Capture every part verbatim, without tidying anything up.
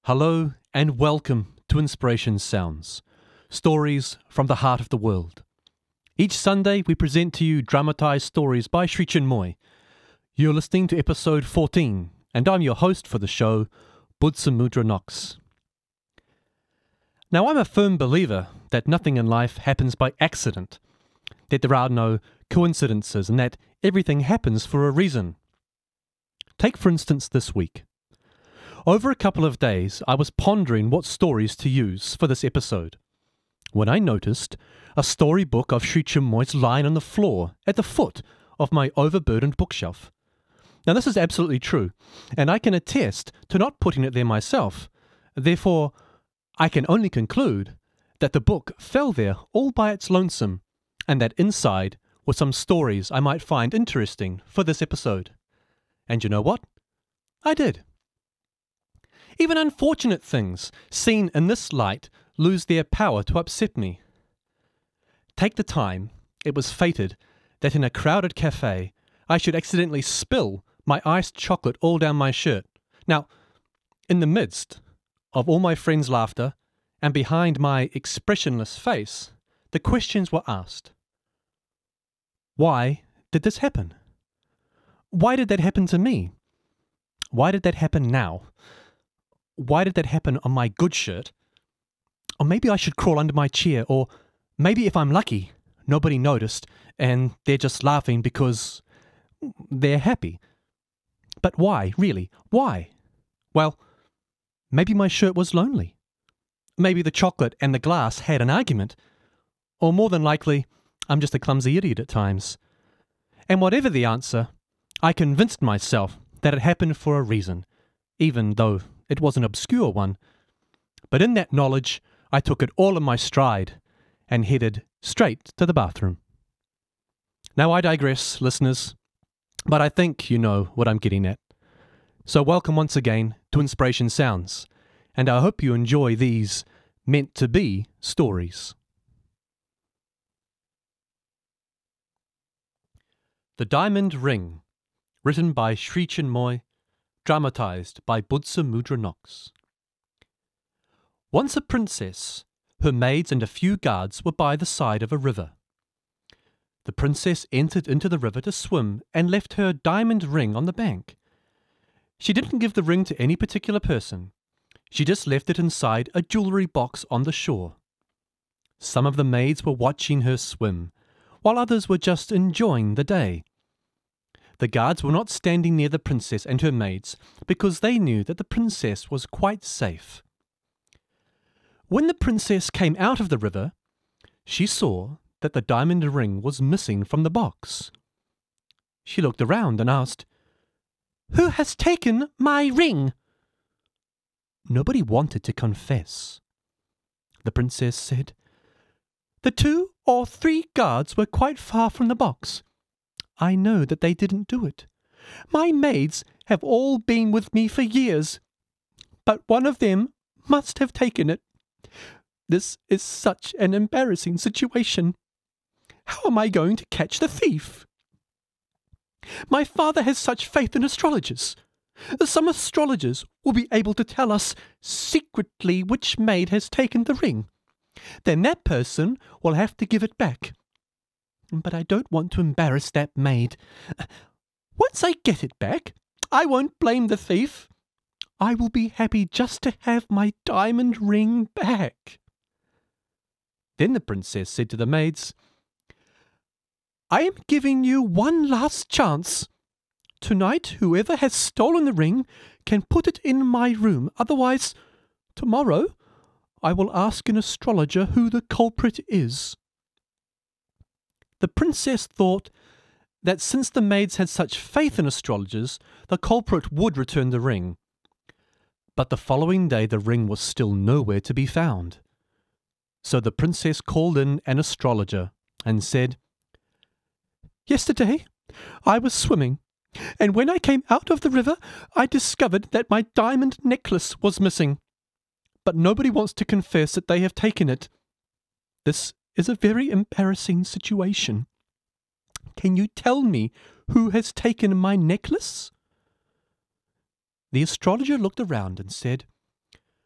Hello and welcome to Inspiration Sounds, stories from the heart of the world. Each Sunday we present to you dramatized stories by Sri Chinmoy. You're listening to episode fourteen, and I'm your host for the show, Budsamudra Knox. Now I'm a firm believer that nothing in life happens by accident, that there are no coincidences, and that everything happens for a reason. Take for instance this week. Over a couple of days, I was pondering what stories to use for this episode, when I noticed a storybook of Sri Chinmoy's lying on the floor at the foot of my overburdened bookshelf. Now this is absolutely true, and I can attest to not putting it there myself. Therefore, I can only conclude that the book fell there all by its lonesome, and that inside were some stories I might find interesting for this episode. And you know what? I did. Even unfortunate things, seen in this light, lose their power to upset me. Take the time it was fated that in a crowded cafe I should accidentally spill my iced chocolate all down my shirt. Now, in the midst of all my friends' laughter and behind my expressionless face, the questions were asked. Why did this happen? Why did that happen to me? Why did that happen now? Why did that happen on my good shirt? Or maybe I should crawl under my chair, or maybe if I'm lucky, nobody noticed and they're just laughing because they're happy. But why, really? Why? Well, maybe my shirt was lonely. Maybe the chocolate and the glass had an argument. Or more than likely, I'm just a clumsy idiot at times. And whatever the answer, I convinced myself that it happened for a reason, even though it was an obscure one. But in that knowledge, I took it all in my stride and headed straight to the bathroom. Now I digress, listeners, but I think you know what I'm getting at. So welcome once again to Inspiration Sounds, and I hope you enjoy these meant-to-be stories. The Diamond Ring, written by Sri Chinmoy, dramatized by Budsamudra Knox. Once a princess, her maids and a few guards were by the side of a river. The princess entered into the river to swim and left her diamond ring on the bank. She didn't give the ring to any particular person. She just left it inside a jewellery box on the shore. Some of the maids were watching her swim, while others were just enjoying the day. The guards were not standing near the princess and her maids because they knew that the princess was quite safe. When the princess came out of the river, she saw that the diamond ring was missing from the box. She looked around and asked, "Who has taken my ring?" Nobody wanted to confess. The princess said, "The two or three guards were quite far from the box. I know that they didn't do it. My maids have all been with me for years, but one of them must have taken it. This is such an embarrassing situation. How am I going to catch the thief? My father has such faith in astrologers. Some astrologers will be able to tell us secretly which maid has taken the ring. Then that person will have to give it back. But I don't want to embarrass that maid. Once I get it back, I won't blame the thief. I will be happy just to have my diamond ring back." Then the princess said to the maids, "I am giving you one last chance. Tonight, whoever has stolen the ring can put it in my room. Otherwise, tomorrow, I will ask an astrologer who the culprit is." The princess thought that since the maids had such faith in astrologers, the culprit would return the ring. But the following day the ring was still nowhere to be found. So the princess called in an astrologer and said, "Yesterday I was swimming, and when I came out of the river I discovered that my diamond necklace was missing. But nobody wants to confess that they have taken it. This is a very embarrassing situation. Can you tell me who has taken my necklace?" The astrologer looked around and said,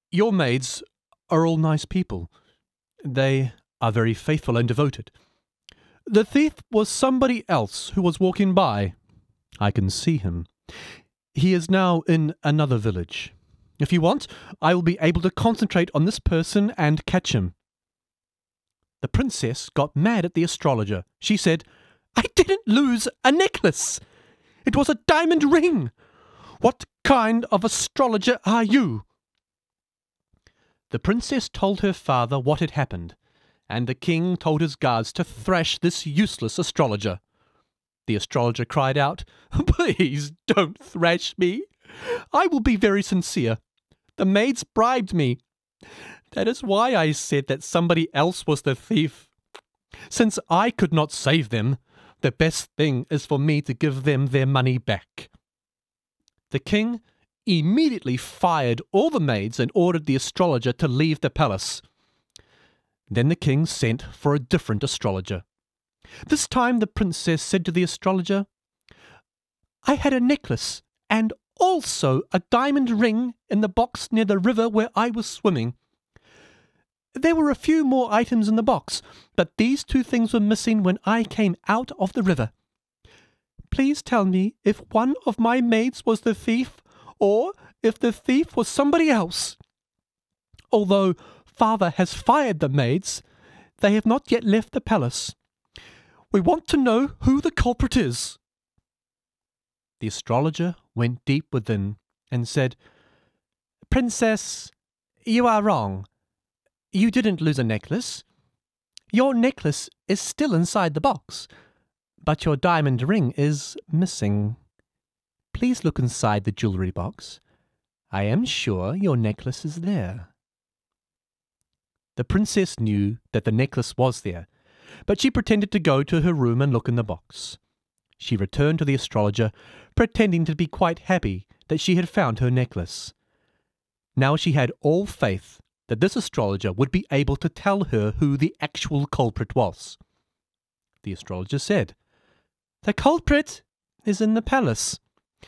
Your maids are all nice people. They are very faithful and devoted. The thief was somebody else who was walking by. I can see him. He is now in another village. If you want, I will be able to concentrate on this person and catch him." The princess got mad at the astrologer. She said, "I didn't lose a necklace. It was a diamond ring. What kind of astrologer are you?" The princess told her father what had happened, and the king told his guards to thrash this useless astrologer. The astrologer cried out, "Please don't thrash me. I will be very sincere. The maids bribed me. That is why I said that somebody else was the thief. Since I could not save them, the best thing is for me to give them their money back." The king immediately fired all the maids and ordered the astrologer to leave the palace. Then the king sent for a different astrologer. This time the princess said to the astrologer, "I had a necklace and also a diamond ring in the box near the river where I was swimming. There were a few more items in the box, but these two things were missing when I came out of the river. Please tell me if one of my maids was the thief, or if the thief was somebody else. Although father has fired the maids, they have not yet left the palace. We want to know who the culprit is." The astrologer went deep within and said, "Princess, you are wrong. You didn't lose a necklace. Your necklace is still inside the box, but your diamond ring is missing. Please look inside the jewelry box. I am sure your necklace is there." The princess knew that the necklace was there, but she pretended to go to her room and look in the box. She returned to the astrologer, pretending to be quite happy that she had found her necklace. Now she had all faith that this astrologer would be able to tell her who the actual culprit was. The astrologer said, "The culprit is in the palace.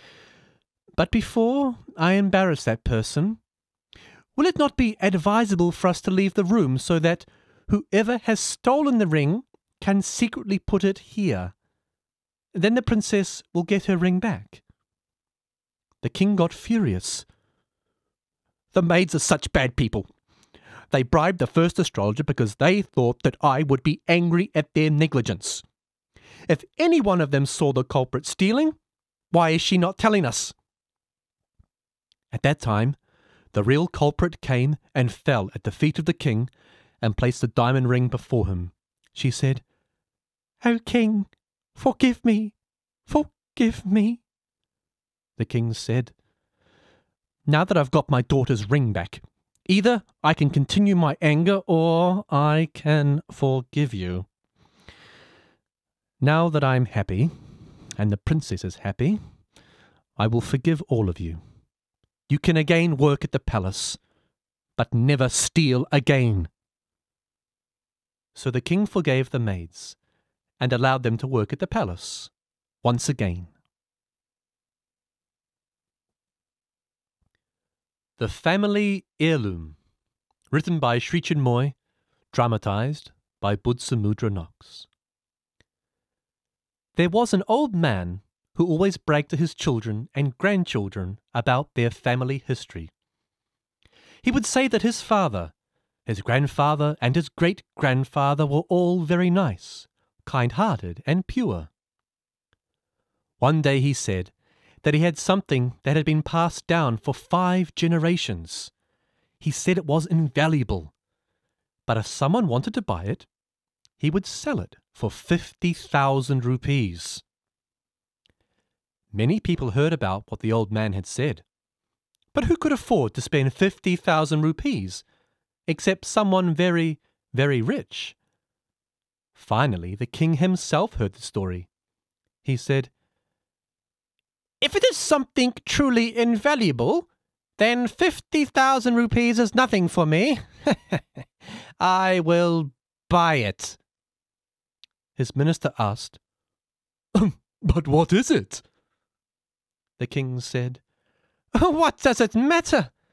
But before I embarrass that person, will it not be advisable for us to leave the room so that whoever has stolen the ring can secretly put it here? Then the princess will get her ring back." The king got furious. "The maids are such bad people. They bribed the first astrologer because they thought that I would be angry at their negligence. If any one of them saw the culprit stealing, why is she not telling us?" At that time, the real culprit came and fell at the feet of the king and placed the diamond ring before him. She said, "O king, forgive me, forgive me." The king said, "Now that I've got my daughter's ring back, either I can continue my anger or I can forgive you. Now that I'm happy, and the princess is happy, I will forgive all of you. You can again work at the palace, but never steal again." So the king forgave the maids and allowed them to work at the palace once again. The Family Heirloom, written by Sri Chinmoy, dramatized by Budsamudra Knox. There was an old man who always bragged to his children and grandchildren about their family history. He would say that his father, his grandfather, and his great-grandfather were all very nice, kind-hearted, and pure. One day he said that he had something that had been passed down for five generations. He said it was invaluable, but if someone wanted to buy it, he would sell it for fifty thousand rupees. Many people heard about what the old man had said, but who could afford to spend fifty thousand rupees except someone very, very rich? Finally, the king himself heard the story. He said, "If it is something truly invaluable, then fifty thousand rupees is nothing for me. I will buy it." His minister asked, "But what is it?" The king said, "What does it matter?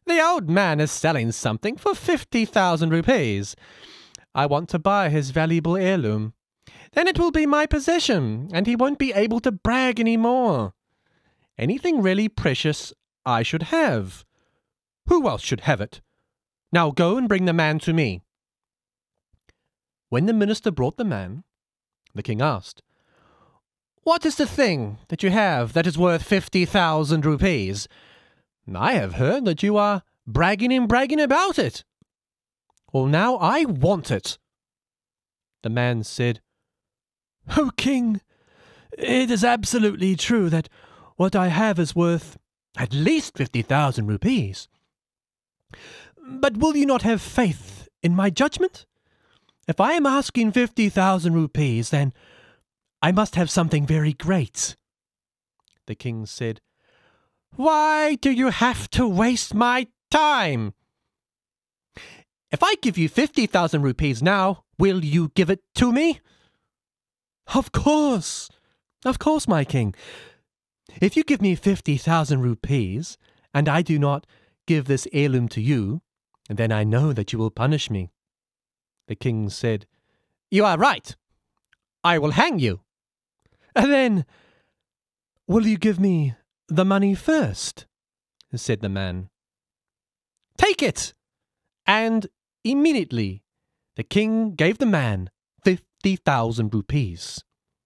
The old man is selling something for fifty thousand rupees. I want to buy his valuable heirloom. Then it will be my possession, and he won't be able to brag any more. Anything really precious I should have. Who else should have it? Now go and bring the man to me." When the minister brought the man, the king asked, "What is the thing that you have that is worth fifty thousand rupees? I have heard that you are bragging and bragging about it." "Well, now I want it." The man said, "O king, it is absolutely true that what I have is worth at least fifty thousand rupees. But will you not have faith in my judgment? If I am asking fifty thousand rupees, then I must have something very great." The king said, "Why do you have to waste my time? If I give you fifty thousand rupees now, will you give it to me?" "Of course, of course, my king. If you give me fifty thousand rupees, and I do not give this heirloom to you, then I know that you will punish me." The king said, "You are right. I will hang you." "Then will you give me the money first?" said the man. "Take it." And immediately the king gave the man fifty thousand rupees.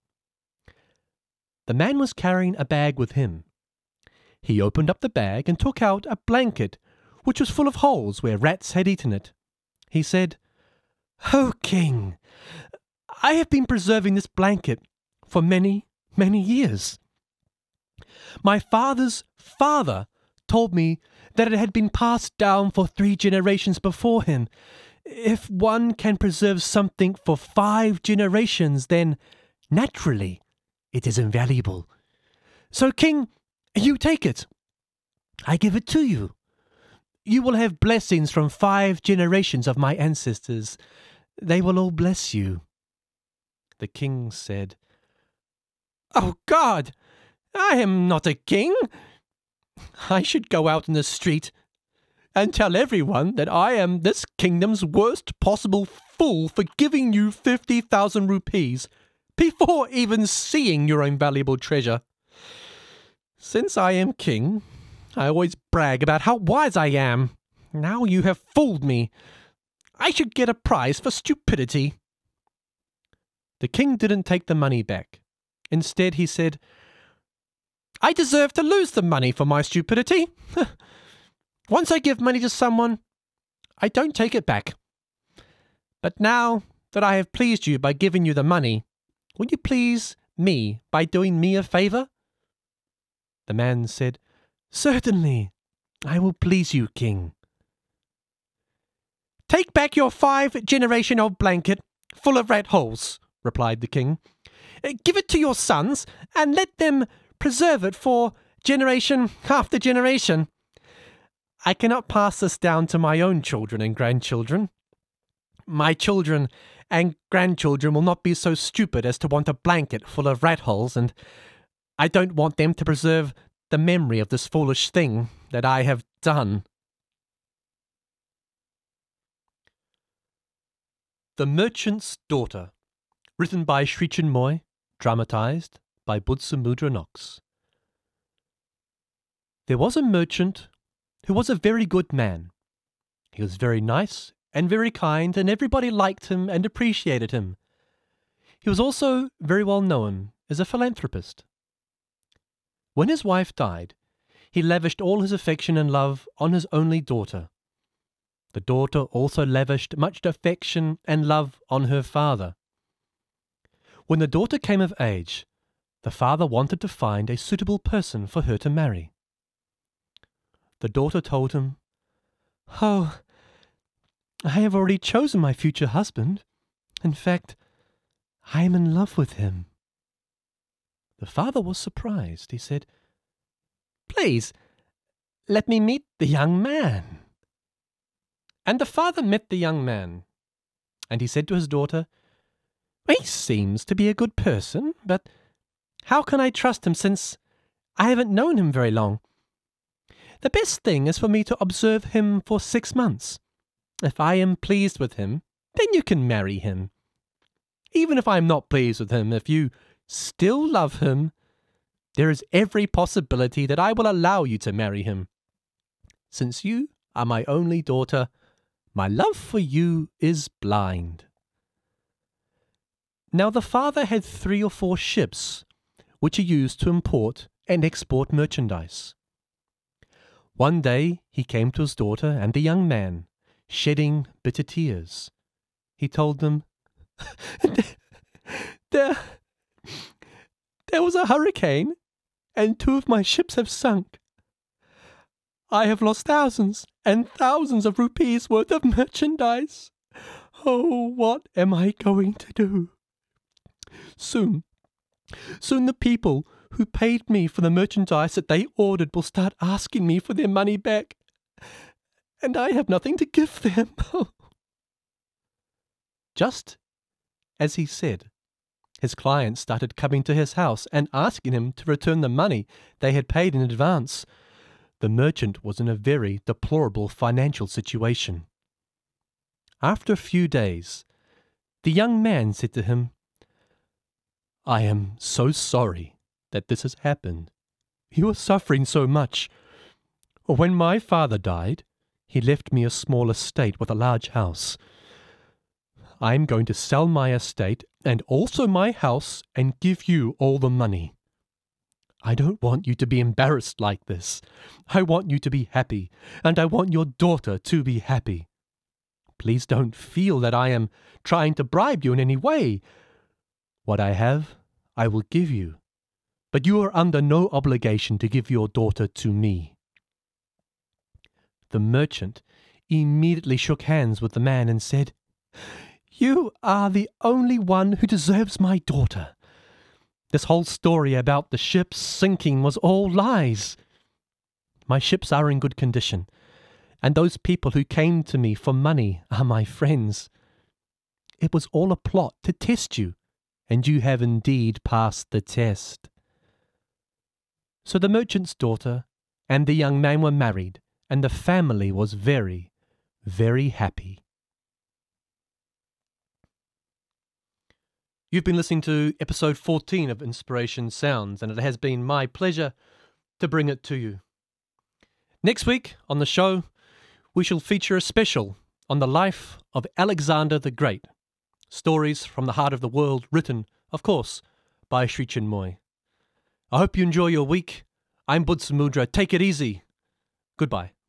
The man was carrying a bag with him. He opened up the bag and took out a blanket which was full of holes where rats had eaten it. He said, "O king, I have been preserving this blanket for many, many years. My father's father told me that it had been passed down for three generations before him. If one can preserve something for five generations, then naturally it is invaluable. So, king, you take it. I give it to you. You will have blessings from five generations of my ancestors. They will all bless you." The king said, "Oh God, I am not a king. I should go out in the street and tell everyone that I am this kingdom's worst possible fool for giving you fifty thousand rupees before even seeing your invaluable treasure. Since I am king, I always brag about how wise I am. Now you have fooled me. I should get a prize for stupidity." The king didn't take the money back. Instead, he said, "I deserve to lose the money for my stupidity. Once I give money to someone, I don't take it back. But now that I have pleased you by giving you the money, will you please me by doing me a favor?" The man said, "Certainly, I will please you, king." "Take back your five-generation-old blanket full of rat holes," replied the king. "Give it to your sons and let them preserve it for generation after generation. I cannot pass this down to my own children and grandchildren. My children and grandchildren will not be so stupid as to want a blanket full of rat holes, and I don't want them to preserve the memory of this foolish thing that I have done." The Merchant's Daughter, written by Sri Chinmoy, dramatized by Budsamudra Knox. There was a merchant who was a very good man. He was very nice and very kind, and everybody liked him and appreciated him. He was also very well known as a philanthropist. When his wife died, he lavished all his affection and love on his only daughter. The daughter also lavished much affection and love on her father. When the daughter came of age, the father wanted to find a suitable person for her to marry. The daughter told him, "Oh, I have already chosen my future husband. In fact, I am in love with him." The father was surprised. He said, "Please, let me meet the young man." And the father met the young man, and he said to his daughter, "He seems to be a good person, but how can I trust him since I haven't known him very long? The best thing is for me to observe him for six months. If I am pleased with him, then you can marry him. Even if I am not pleased with him, if you still love him, there is every possibility that I will allow you to marry him. Since you are my only daughter, my love for you is blind." Now the father had three or four ships, which he used to import and export merchandise. One day he came to his daughter and the young man, shedding bitter tears. He told them, there, there was a hurricane, and two of my ships have sunk. I have lost thousands and thousands of rupees worth of merchandise. Oh, what am I going to do? Soon, soon the people who paid me for the merchandise that they ordered will start asking me for their money back, and I have nothing to give them. Just as he said, his clients started coming to his house and asking him to return the money they had paid in advance. The merchant was in a very deplorable financial situation. After a few days, the young man said to him, "I am so sorry that this has happened. You are suffering so much. When my father died, he left me a small estate with a large house. I am going to sell my estate and also my house and give you all the money. I don't want you to be embarrassed like this. I want you to be happy, and I want your daughter to be happy. Please don't feel that I am trying to bribe you in any way. What I have, I will give you, but you are under no obligation to give your daughter to me." The merchant immediately shook hands with the man and said, "You are the only one who deserves my daughter. This whole story about the ships sinking was all lies. My ships are in good condition, and those people who came to me for money are my friends. It was all a plot to test you, and you have indeed passed the test." So the merchant's daughter and the young man were married, and the family was very, very happy. You've been listening to episode fourteen of Inspiration Sounds, and it has been my pleasure to bring it to you. Next week on the show, we shall feature a special on the life of Alexander the Great. Stories from the heart of the world, written, of course, by Sri Chinmoy. I hope you enjoy your week. I'm Budsamudra. Take it easy. Goodbye.